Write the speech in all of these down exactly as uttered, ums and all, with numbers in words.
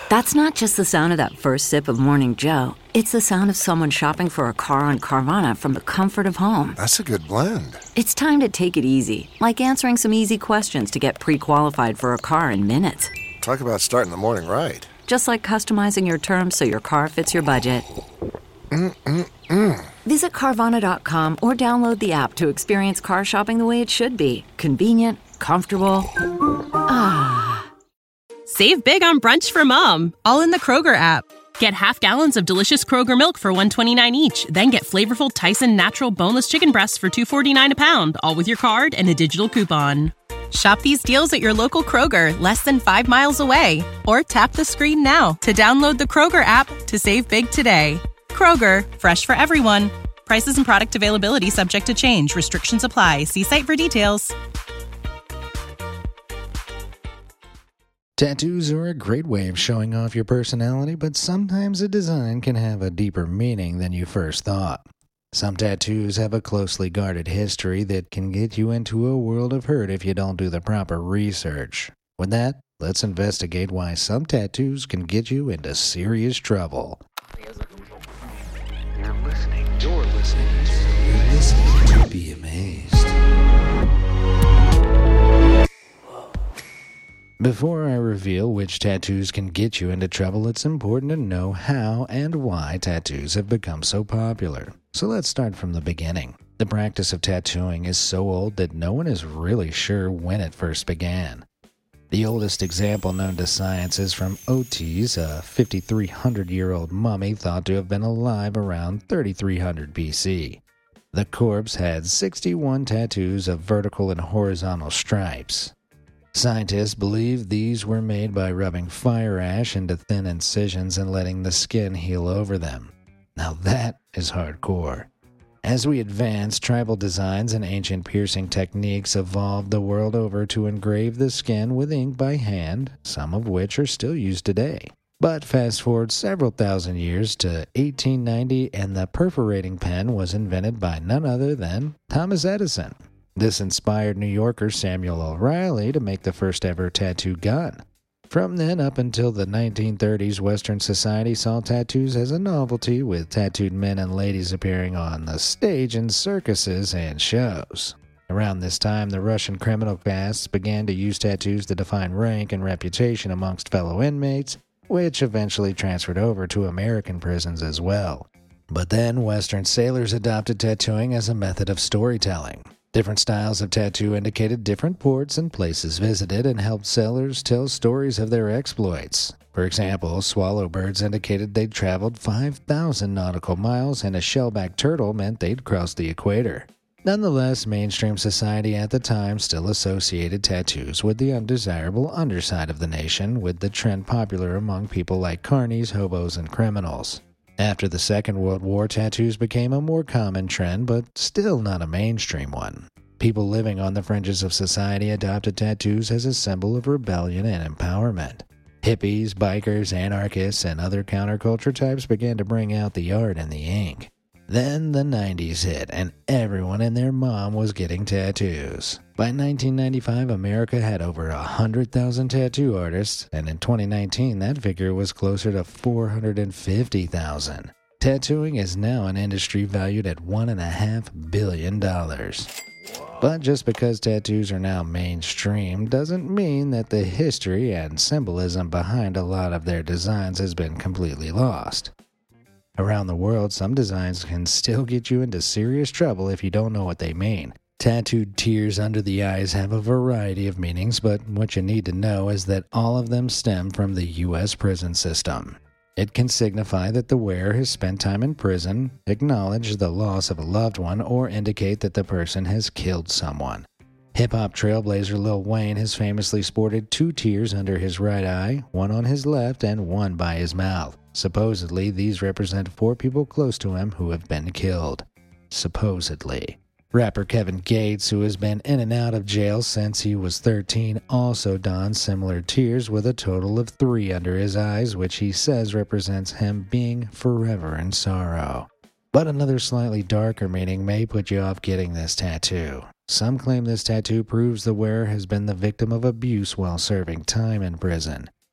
That's not just the sound of that first sip of Morning Joe. It's the sound of someone shopping for a car on Carvana from the comfort of home. That's a good blend. It's time to take it easy, like answering some easy questions to get pre-qualified for a car in minutes. Talk about starting the morning right. Just like customizing your terms so your car fits your budget. Mm-mm-mm. Visit Carvana dot com or download the app to experience car shopping the way it should be. Convenient, comfortable. Ah. Save big on brunch for mom, all in the Kroger app. Get half gallons of delicious Kroger milk for one dollar and twenty-nine cents each. Then get flavorful Tyson natural boneless chicken breasts for two dollars and forty-nine cents a pound, all with your card and a digital coupon. Shop these deals at your local Kroger, less than five miles away. Or tap the screen now to download the Kroger app to save big today. Kroger, fresh for everyone. Prices and product availability subject to change. Restrictions apply. See site for details. Tattoos are a great way of showing off your personality, but sometimes a design can have a deeper meaning than you first thought. Some tattoos have a closely guarded history that can get you into a world of hurt if you don't do the proper research. With that, let's investigate why some tattoos can get you into serious trouble. You're listening. You're listening to, you're listening to Be Amazed. Before I reveal which tattoos can get you into trouble, it's important to know how and why tattoos have become so popular. So let's start from the beginning. The practice of tattooing is so old that no one is really sure when it first began. The oldest example known to science is from Otis, a fifty-three hundred year old mummy thought to have been alive around thirty-three hundred B C. The corpse had sixty-one tattoos of vertical and horizontal stripes. Scientists believe these were made by rubbing fire ash into thin incisions and letting the skin heal over them. Now that is hardcore. As we advance, tribal designs and ancient piercing techniques evolved the world over to engrave the skin with ink by hand, some of which are still used today. But fast forward several thousand years to eighteen ninety, and the perforating pen was invented by none other than Thomas Edison. This inspired New Yorker Samuel O'Reilly to make the first ever tattoo gun. From then up until the nineteen thirties, Western society saw tattoos as a novelty, with tattooed men and ladies appearing on the stage in circuses and shows. Around this time, the Russian criminal castes began to use tattoos to define rank and reputation amongst fellow inmates, which eventually transferred over to American prisons as well. But then, Western sailors adopted tattooing as a method of storytelling. Different styles of tattoo indicated different ports and places visited and helped sailors tell stories of their exploits. For example, swallowbirds indicated they'd traveled five thousand nautical miles, and a shellback turtle meant they'd crossed the equator. Nonetheless, mainstream society at the time still associated tattoos with the undesirable underside of the nation, with the trend popular among people like carnies, hobos, and criminals. After the Second World War, tattoos became a more common trend, but still not a mainstream one. People living on the fringes of society adopted tattoos as a symbol of rebellion and empowerment. Hippies, bikers, anarchists, and other counterculture types began to bring out the art and the ink. Then the nineties hit, and everyone and their mom was getting tattoos. By nineteen ninety-five, America had over one hundred thousand tattoo artists, and in twenty nineteen that figure was closer to four hundred fifty thousand. Tattooing is now an industry valued at one point five billion dollars. But just because tattoos are now mainstream doesn't mean that the history and symbolism behind a lot of their designs has been completely lost. Around the world, some designs can still get you into serious trouble if you don't know what they mean. Tattooed tears under the eyes have a variety of meanings, but what you need to know is that all of them stem from the U S prison system. It can signify that the wearer has spent time in prison, acknowledge the loss of a loved one, or indicate that the person has killed someone. Hip-hop trailblazer Lil Wayne has famously sported two tears under his right eye, one on his left and one by his mouth. Supposedly, these represent four people close to him who have been killed. Supposedly. Rapper Kevin Gates, who has been in and out of jail since he was thirteen, also dons similar tears with a total of three under his eyes, which he says represents him being forever in sorrow. But another slightly darker meaning may put you off getting this tattoo. Some claim this tattoo proves the wearer has been the victim of abuse while serving time in prison.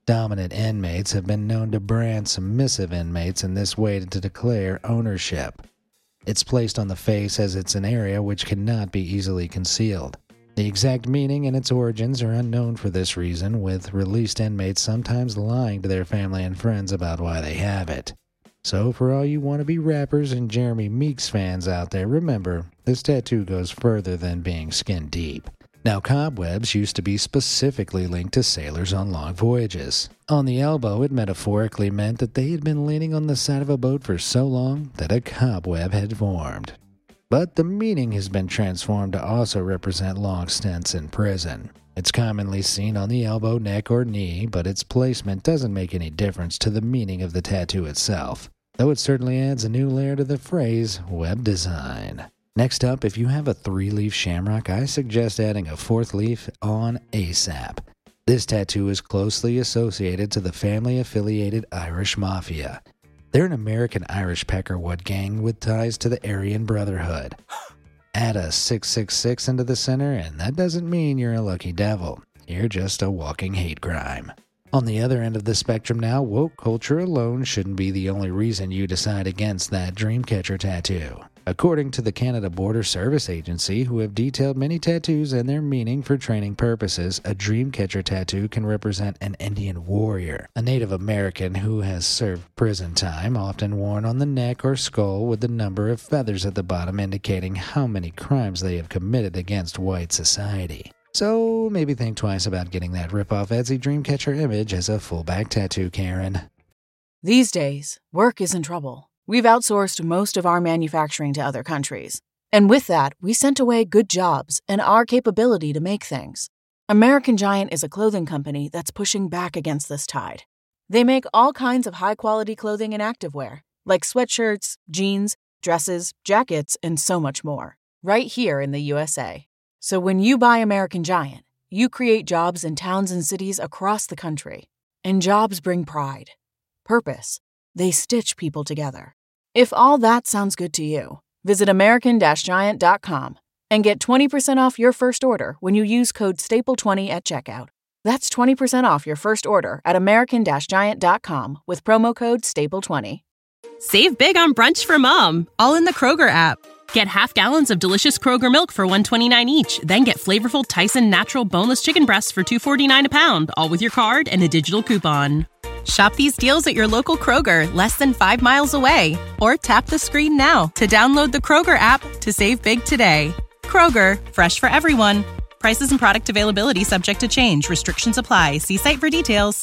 Dominant inmates have been known to brand submissive inmates in this way to declare ownership. It's placed on the face as it's an area which cannot be easily concealed. The exact meaning and its origins are unknown for this reason, with released inmates sometimes lying to their family and friends about why they have it. So for all you wannabe rappers and Jeremy Meeks fans out there, remember, this tattoo goes further than being skin deep. Now, cobwebs used to be specifically linked to sailors on long voyages. On the elbow, it metaphorically meant that they had been leaning on the side of a boat for so long that a cobweb had formed. But the meaning has been transformed to also represent long stints in prison. It's commonly seen on the elbow, neck, or knee, but its placement doesn't make any difference to the meaning of the tattoo itself, though it certainly adds a new layer to the phrase web design. Next up, if you have a three-leaf shamrock, I suggest adding a fourth leaf on ASAP. This tattoo is closely associated to the family-affiliated Irish Mafia. They're an American-Irish peckerwood gang with ties to the Aryan Brotherhood. Add a six six six into the center, and that doesn't mean you're a lucky devil. You're just a walking hate crime. On the other end of the spectrum now, woke culture alone shouldn't be the only reason you decide against that dreamcatcher tattoo. According to the Canada Border Service Agency, who have detailed many tattoos and their meaning for training purposes, a dreamcatcher tattoo can represent an Indian warrior, a Native American who has served prison time, often worn on the neck or skull with the number of feathers at the bottom indicating how many crimes they have committed against white society. So maybe think twice about getting that rip-off Etsy dreamcatcher image as a full-back tattoo, Karen. These days, work is in trouble. We've outsourced most of our manufacturing to other countries. And with that, we sent away good jobs and our capability to make things. American Giant is a clothing company that's pushing back against this tide. They make all kinds of high-quality clothing and activewear, like sweatshirts, jeans, dresses, jackets, and so much more, right here in the U S A. So when you buy American Giant, you create jobs in towns and cities across the country. And jobs bring pride, purpose. They stitch people together. If all that sounds good to you, visit American Giant dot com and get twenty percent off your first order when you use code staple twenty at checkout. That's twenty percent off your first order at American Giant dot com with promo code staple twenty. Save big on brunch for mom, all in the Kroger app. Get half gallons of delicious Kroger milk for one dollar and twenty-nine cents each. Then get flavorful Tyson natural boneless chicken breasts for two dollars and forty-nine cents a pound, all with your card and a digital coupon. Shop these deals at your local Kroger, less than five miles away. Or tap the screen now to download the Kroger app to save big today. Kroger, fresh for everyone. Prices and product availability subject to change. Restrictions apply. See site for details.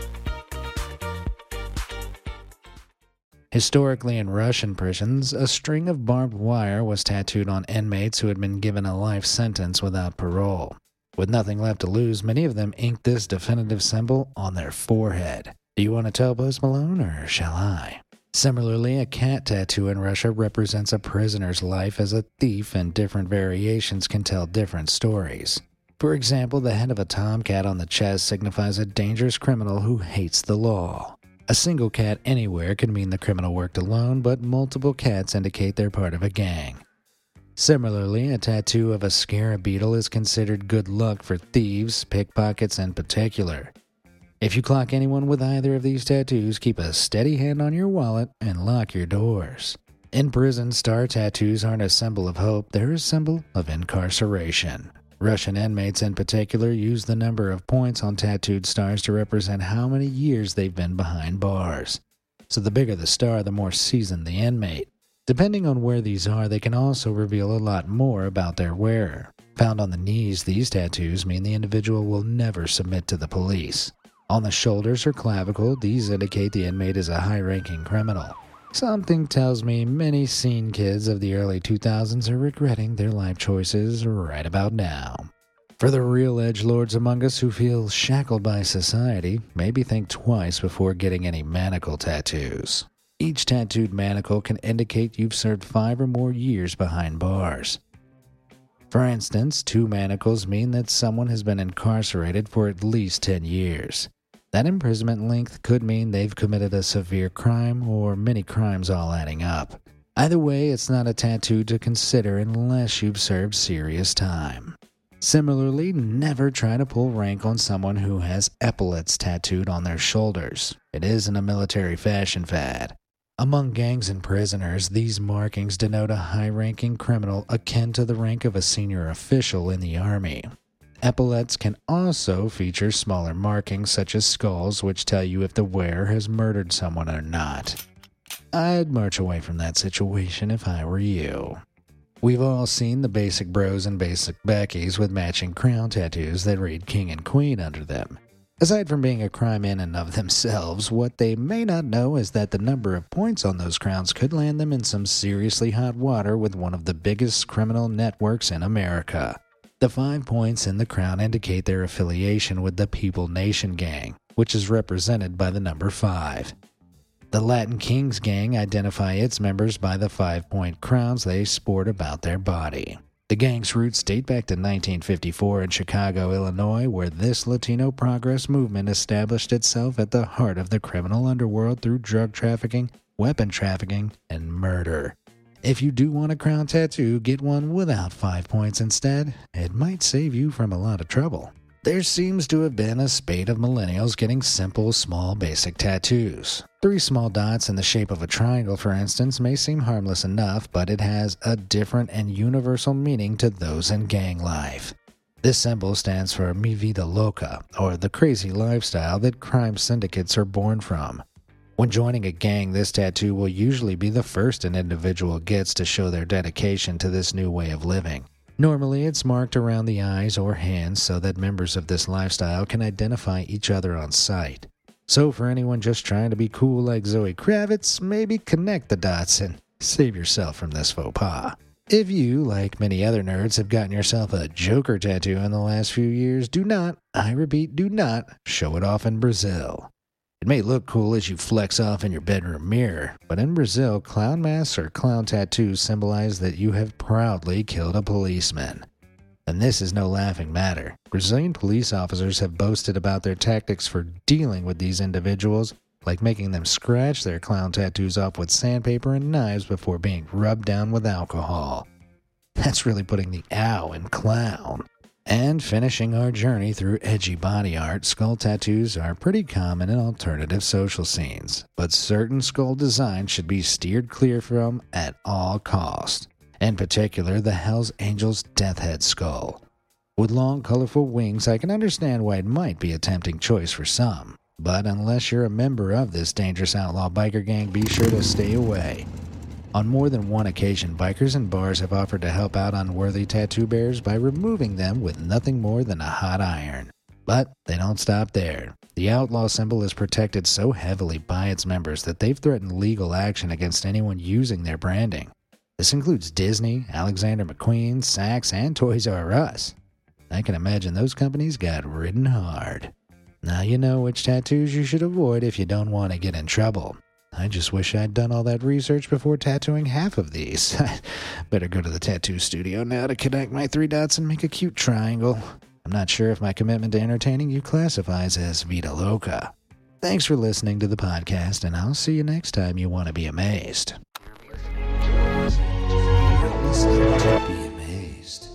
Historically, in Russian prisons, a string of barbed wire was tattooed on inmates who had been given a life sentence without parole. With nothing left to lose, many of them inked this definitive symbol on their forehead. Do you want to tell Post Malone, or shall I? Similarly, a cat tattoo in Russia represents a prisoner's life as a thief, and different variations can tell different stories. For example, the head of a tomcat on the chest signifies a dangerous criminal who hates the law. A single cat anywhere can mean the criminal worked alone, but multiple cats indicate they're part of a gang. Similarly, a tattoo of a scarab beetle is considered good luck for thieves, pickpockets, in particular. If you clock anyone with either of these tattoos, keep a steady hand on your wallet and lock your doors. In prison, star tattoos aren't a symbol of hope, they're a symbol of incarceration. Russian inmates in particular use the number of points on tattooed stars to represent how many years they've been behind bars. So the bigger the star, the more seasoned the inmate. Depending on where these are, they can also reveal a lot more about their wearer. Found on the knees, these tattoos mean the individual will never submit to the police. On the shoulders or clavicle, these indicate the inmate is a high-ranking criminal. Something tells me many scene kids of the early two thousands are regretting their life choices right about now. For the real edgelords among us who feel shackled by society, maybe think twice before getting any manacle tattoos. Each tattooed manacle can indicate you've served five or more years behind bars. For instance, two manacles mean that someone has been incarcerated for at least ten years. That imprisonment length could mean they've committed a severe crime or many crimes all adding up. Either way, it's not a tattoo to consider unless you've served serious time. Similarly, never try to pull rank on someone who has epaulets tattooed on their shoulders. It isn't a military fashion fad. Among gangs and prisoners, these markings denote a high-ranking criminal akin to the rank of a senior official in the army. Epaulets can also feature smaller markings such as skulls, which tell you if the wearer has murdered someone or not. I'd march away from that situation if I were you. We've all seen the basic bros and basic Beckys with matching crown tattoos that read King and Queen under them. Aside from being a crime in and of themselves, what they may not know is that the number of points on those crowns could land them in some seriously hot water with one of the biggest criminal networks in America. The five points in the crown indicate their affiliation with the People Nation Gang, which is represented by the number five. The Latin Kings Gang identify its members by the five-point crowns they sport about their body. The gang's roots date back to nineteen fifty-four in Chicago, Illinois, where this Latino progress movement established itself at the heart of the criminal underworld through drug trafficking, weapon trafficking, and murder. If you do want a crown tattoo, get one without five points instead. It might save you from a lot of trouble. There seems to have been a spate of millennials getting simple, small, basic tattoos. Three small dots in the shape of a triangle, for instance, may seem harmless enough, but it has a different and universal meaning to those in gang life. This symbol stands for Mi Vida Loca, or the crazy lifestyle that crime syndicates are born from. When joining a gang, this tattoo will usually be the first an individual gets to show their dedication to this new way of living. Normally, it's marked around the eyes or hands so that members of this lifestyle can identify each other on sight. So for anyone just trying to be cool like Zoe Kravitz, maybe connect the dots and save yourself from this faux pas. If you, like many other nerds, have gotten yourself a Joker tattoo in the last few years, do not, I repeat, do not, show it off in Brazil. It may look cool as you flex off in your bedroom mirror, but in Brazil, clown masks or clown tattoos symbolize that you have proudly killed a policeman. And this is no laughing matter. Brazilian police officers have boasted about their tactics for dealing with these individuals, like making them scratch their clown tattoos off with sandpaper and knives before being rubbed down with alcohol. That's really putting the ow in clown. And finishing our journey through edgy body art, skull tattoos are pretty common in alternative social scenes, but certain skull designs should be steered clear from at all costs. In particular, the Hells Angels Death Head skull. With long, colorful wings, I can understand why it might be a tempting choice for some, but unless you're a member of this dangerous outlaw biker gang, be sure to stay away. On more than one occasion, bikers and bars have offered to help out unworthy tattoo bearers by removing them with nothing more than a hot iron. But they don't stop there. The outlaw symbol is protected so heavily by its members that they've threatened legal action against anyone using their branding. This includes Disney, Alexander McQueen, Saks, and Toys R Us. I can imagine those companies got ridden hard. Now you know which tattoos you should avoid if you don't want to get in trouble. I just wish I'd done all that research before tattooing half of these. Better go to the tattoo studio now to connect my three dots and make a cute triangle. I'm not sure if my commitment to entertaining you classifies as Vida Loca. Thanks for listening to the podcast, and I'll see you next time you want to be amazed. Be amazed.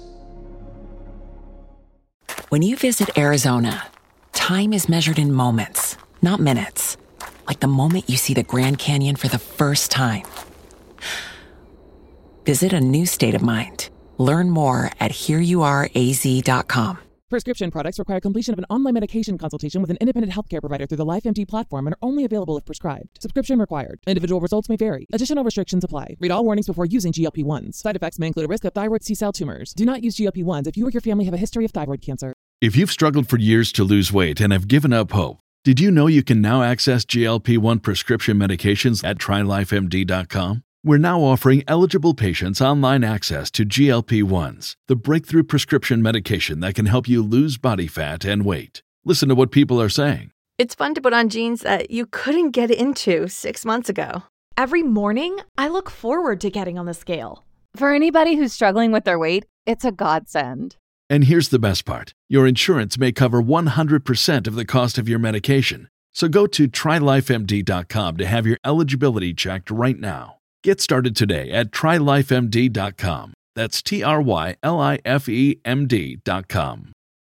When you visit Arizona, time is measured in moments, not minutes. Like the moment you see the Grand Canyon for the first time. Visit a new state of mind. Learn more at here you are a z dot com. Prescription products require completion of an online medication consultation with an independent healthcare provider through the LifeMD platform and are only available if prescribed. Subscription required. Individual results may vary. Additional restrictions apply. Read all warnings before using G L P ones. Side effects may include a risk of thyroid C-cell tumors. Do not use G L P ones if you or your family have a history of thyroid cancer. If you've struggled for years to lose weight and have given up hope, did you know you can now access G L P one prescription medications at try life M D dot com? We're now offering eligible patients online access to G L P ones, the breakthrough prescription medication that can help you lose body fat and weight. Listen to what people are saying. It's fun to put on jeans that you couldn't get into six months ago. Every morning, I look forward to getting on the scale. For anybody who's struggling with their weight, it's a godsend. And here's the best part. Your insurance may cover one hundred percent of the cost of your medication. So go to try life M D dot com to have your eligibility checked right now. Get started today at try life M D dot com. That's T R Y L I F E M D dot com.